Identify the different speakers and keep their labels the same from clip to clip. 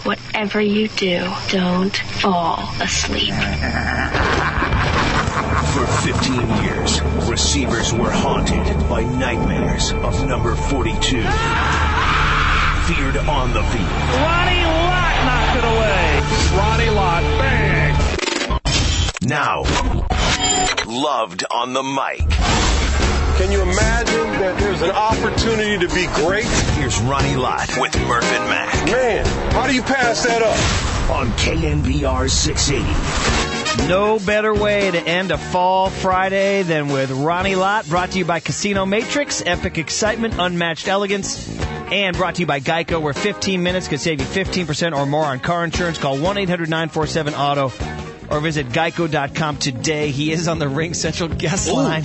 Speaker 1: whatever you do, don't fall asleep.
Speaker 2: For 15 years, receivers were haunted by nightmares of number 42. Feared on the field.
Speaker 3: Ronnie Lott knocked it away. Ronnie Lott, bang!
Speaker 2: Now, loved on the mic.
Speaker 4: Can you imagine that there's an opportunity to be great?
Speaker 2: Here's Ronnie Lott with Murph and Mac.
Speaker 4: Man, how do you pass that up?
Speaker 2: On KNBR 680.
Speaker 5: No better way to end a fall Friday than with Ronnie Lott, brought to you by Casino Matrix, epic excitement, unmatched elegance, and brought to you by Geico, where 15 minutes could save you 15% or more on car insurance. Call 1-800-947-AUTO or visit geico.com today. He is on the Ring Central guest line.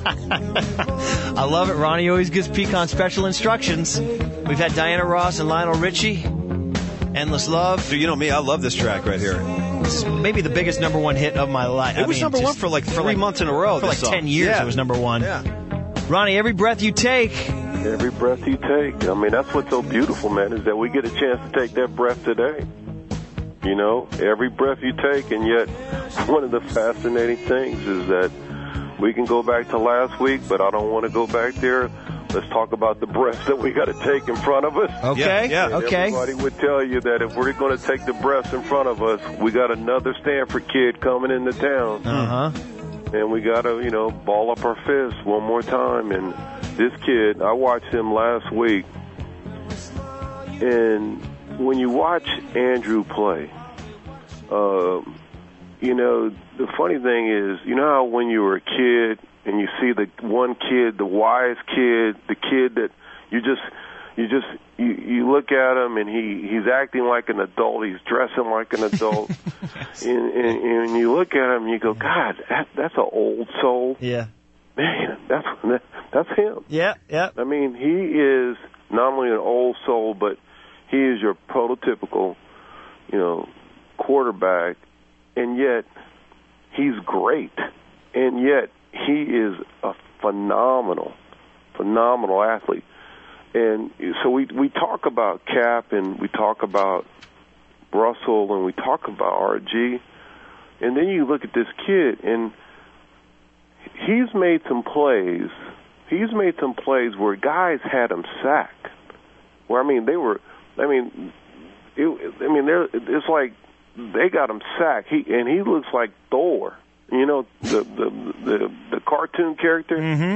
Speaker 5: I love it. Ronnie always gives Pecan special instructions. We've had Diana Ross and Lionel Richie. Endless Love.
Speaker 6: Dude, you know me, I love this track right here.
Speaker 5: This is maybe the biggest number one hit of my life.
Speaker 6: It was number one for like 3 months in a row.
Speaker 5: For like 10 years
Speaker 6: it
Speaker 5: was number one.
Speaker 6: Yeah.
Speaker 5: Ronnie, every breath you take.
Speaker 4: Every breath you take. I mean, that's what's so beautiful, man, is that we get a chance to take that breath today. You know, every breath you take, and yet one of the fascinating things is that we can go back to last week, but I don't want to go back there. Let's talk about the breaths that we got to take in front of us.
Speaker 5: Okay,
Speaker 6: yeah.
Speaker 5: Okay.
Speaker 4: Everybody would tell you that if we're going to take the breaths in front of us, we got another Stanford kid coming into town.
Speaker 5: Uh-huh.
Speaker 4: And we got to, ball up our fists one more time. And this kid, I watched him last week. And when you watch Andrew play, the funny thing is, you know how when you were a kid and you see the one kid, the wise kid, the kid that you look at him and he's acting like an adult, he's dressing like an adult, and you look at him and you go, God, that's an old soul.
Speaker 5: Yeah.
Speaker 4: Man, that's him.
Speaker 5: Yeah.
Speaker 4: I mean, he is not only an old soul, but he is your prototypical, quarterback, and yet he's great, and yet he is a phenomenal athlete. And so we talk about Cap, and we talk about Russell, and we talk about RG, and then you look at this kid, and he's made some plays. He's made some plays where guys had him sacked. Where it's like they got him sacked. He looks like Thor. The cartoon character,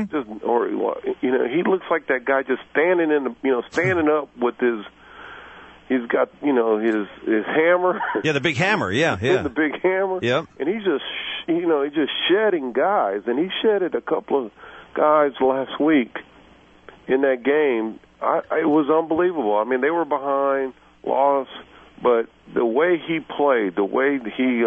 Speaker 4: he looks like that guy just standing standing up with he's got his hammer.
Speaker 6: Yeah, the big hammer. Yeah.
Speaker 4: The big hammer.
Speaker 6: Yep.
Speaker 4: And he's just he's just shedding guys, and he shedded a couple of guys last week in that game. It was unbelievable. I mean, they were behind, lost, but the way he played, the way he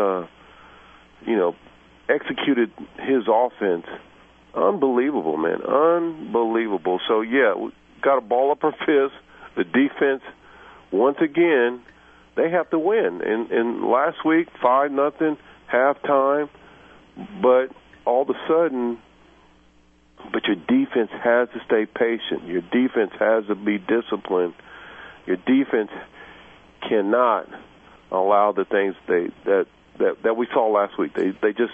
Speaker 4: executed his offense, unbelievable, man, unbelievable. So, yeah, we got to ball up our fists. The defense, once again, they have to win. And last week, 5-0, halftime, but all of a sudden, your defense has to stay patient. Your defense has to be disciplined. Your defense cannot allow the things that we saw last week. They're the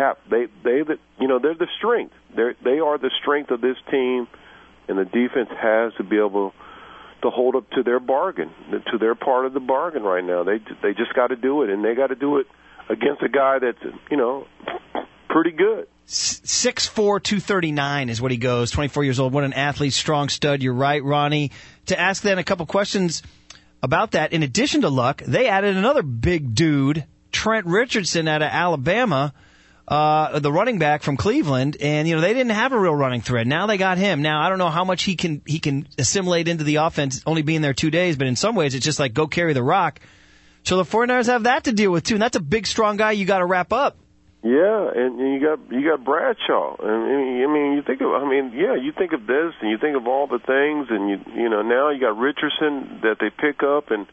Speaker 4: strength. They are the strength of this team, and the defense has to be able to hold up to their bargain, to their part of the bargain right now. They just got to do it, and they got to do it against a guy that's pretty good.
Speaker 5: 6'4", 239 is what he goes. 24 years old. What an athlete, strong stud. You're right, Ronnie. To ask then a couple questions about that, in addition to Luck, they added another big dude, Trent Richardson out of Alabama, the running back from Cleveland, and they didn't have a real running threat. Now they got him. Now I don't know how much he can assimilate into the offense, only being there 2 days, but in some ways it's just like go carry the rock. So the 49ers have that to deal with too, and that's a big, strong guy you got to wrap up.
Speaker 4: Yeah, and you got Bradshaw. You think of this, and you think of all the things, and now you got Richardson that they pick up, and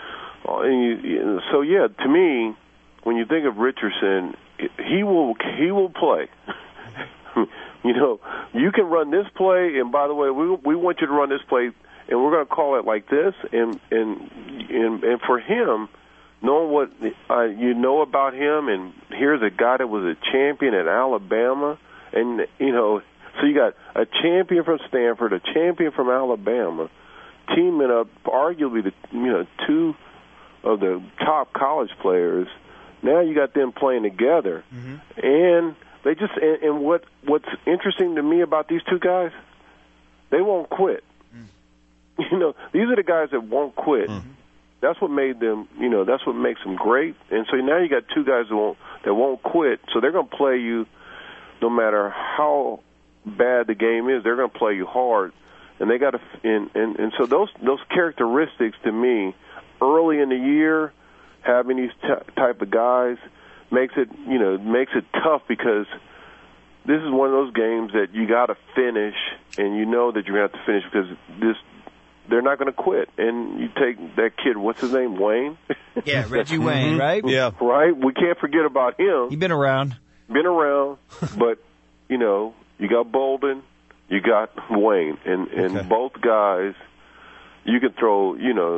Speaker 4: so yeah, to me, when you think of Richardson, he will play. You can run this play, and by the way, we want you to run this play and we're going to call it like this. And for him, knowing what you know about him, and here's a guy that was a champion at Alabama, and so you got a champion from Stanford, a champion from Alabama, teaming up arguably the two of the top college players. Now you got them playing together, and they just and what's interesting to me about these two guys, they won't quit. These are the guys that won't quit. That's what made them, that's what makes them great. And so now you got two guys that won't quit. So they're going to play you no matter how bad the game is. They're going to play you hard, and they got to. And so those characteristics to me, early in the year, having these type of guys makes it tough, because this is one of those games that you got to finish, and you know that you're going to have to finish because they're not going to quit. And you take that kid, what's his name, Wayne?
Speaker 5: Yeah, Reggie Wayne, right?
Speaker 6: Yeah.
Speaker 4: Right? We can't forget about him.
Speaker 5: He's been around.
Speaker 4: But, you got Bolden, you got Wayne, and both guys, you can throw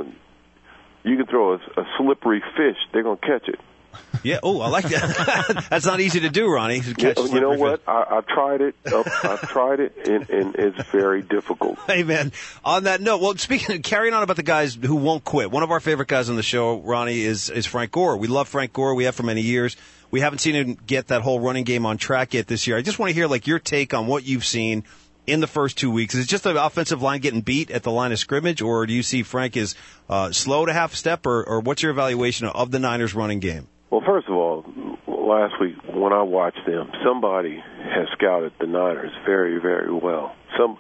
Speaker 4: a slippery fish, they're going to catch it.
Speaker 6: Yeah. Oh, I like that. That's not easy to do, Ronnie. To catch
Speaker 4: you know what? I've tried it. I've tried it, and it's very difficult.
Speaker 6: Hey, man. On that note, well, carrying on about the guys who won't quit. One of our favorite guys on the show, Ronnie, is Frank Gore. We love Frank Gore. We have for many years. We haven't seen him get that whole running game on track yet this year. I just want to hear your take on what you've seen in the first 2 weeks. Is it just the offensive line getting beat at the line of scrimmage, or do you see Frank is slow to half step, or what's your evaluation of the Niners running game?
Speaker 4: Well, first of all, last week when I watched them, somebody has scouted the Niners very, very well. So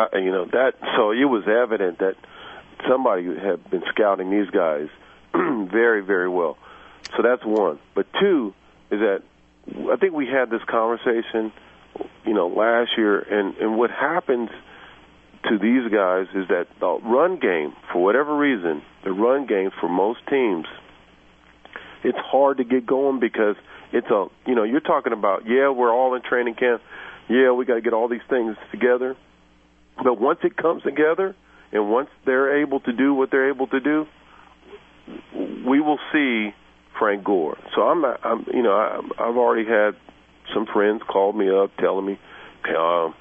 Speaker 4: it was evident that somebody had been scouting these guys very, very well. So that's one. But two is that I think we had this conversation, last year, and what happens to these guys is that the run game, for whatever reason, the run game for most teams, it's hard to get going because it's you're talking about, we're all in training camp. Yeah, we got to get all these things together. But once it comes together and once they're able to do what they're able to do, we will see Frank Gore. So I've already had some friends call me up telling me, I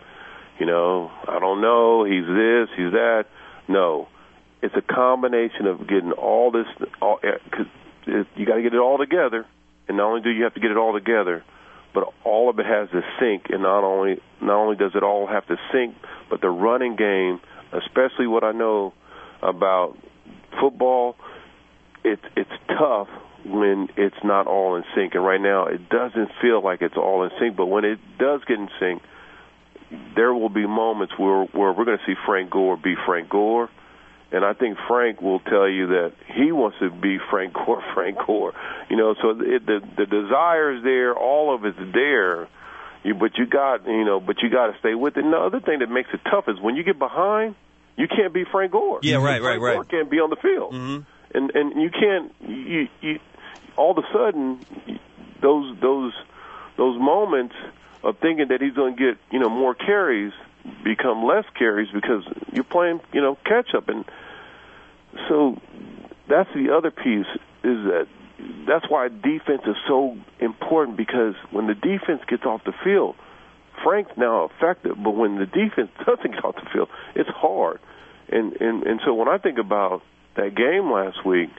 Speaker 4: don't know, he's this, he's that. No, it's a combination of getting all this, because you got to get it all together, and not only do you have to get it all together, but all of it has to sync. And not only does it all have to sync, but the running game, especially what I know about football, it's tough when it's not all in sync. And right now, it doesn't feel like it's all in sync. But when it does get in sync, there will be moments where we're going to see Frank Gore be Frank Gore. And I think Frank will tell you that he wants to be Frank Gore. So the desire is there, all of it's there, but you got to stay with it. And the other thing that makes it tough is when you get behind, you can't be Frank Gore.
Speaker 6: Yeah, right.
Speaker 4: Frank Gore can't be on the field, and you can't. You all of a sudden those moments of thinking that he's going to get more carries become less carries because you're playing catch up. And so that's the other piece, is that's why defense is so important, because when the defense gets off the field, Frank's now effective, but when the defense doesn't get off the field, it's hard. And so when I think about that game last week,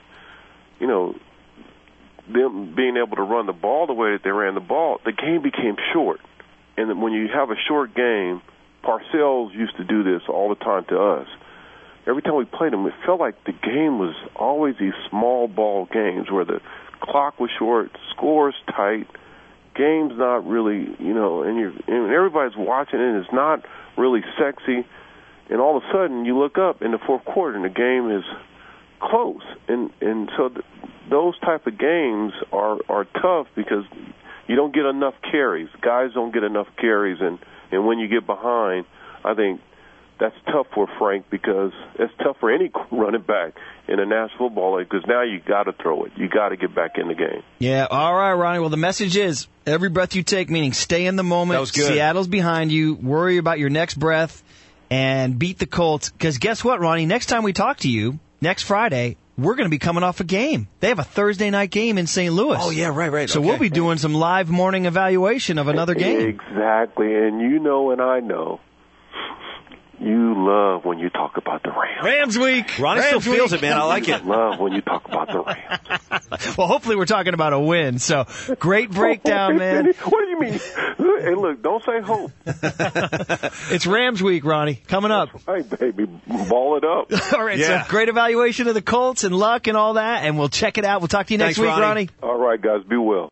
Speaker 4: them being able to run the ball the way that they ran the ball, the game became short. And when you have a short game, Parcells used to do this all the time to us. Every time we played them, it felt like the game was always these small ball games where the clock was short, scores tight, game's not really, and everybody's watching it, and it's not really sexy. And all of a sudden, you look up in the fourth quarter, and the game is close. And so those type of games are tough because you don't get enough carries. Guys don't get enough carries, and when you get behind, I think that's tough for Frank, because it's tough for any running back in a National Football League, because now you got to throw it. You got to get back in the game.
Speaker 5: Yeah, all right, Ronnie. Well, the message is every breath you take, meaning stay in the moment.
Speaker 6: That was good.
Speaker 5: Seattle's behind you. Worry about your next breath. and beat the Colts. Because guess what, Ronnie? Next time we talk to you, next Friday, we're going to be coming off a game. They have a Thursday night game in St. Louis.
Speaker 6: Oh, yeah, right.
Speaker 5: So we'll be doing some live morning evaluation of another game.
Speaker 4: Exactly. And you know and I know you love when you talk about the Rams.
Speaker 5: Rams week.
Speaker 6: Ronnie still feels it, man. I like it.
Speaker 4: Love when you talk about the Rams.
Speaker 5: Well, hopefully we're talking about a win. So great breakdown, man.
Speaker 4: What do you mean? Hey, look, don't say hope.
Speaker 5: It's Rams week, Ronnie. Coming up.
Speaker 4: Hey, baby, ball it up.
Speaker 5: All right, so great evaluation of the Colts and luck and all that, and we'll check it out. We'll talk to you next week, Ronnie.
Speaker 4: All right, guys, be well.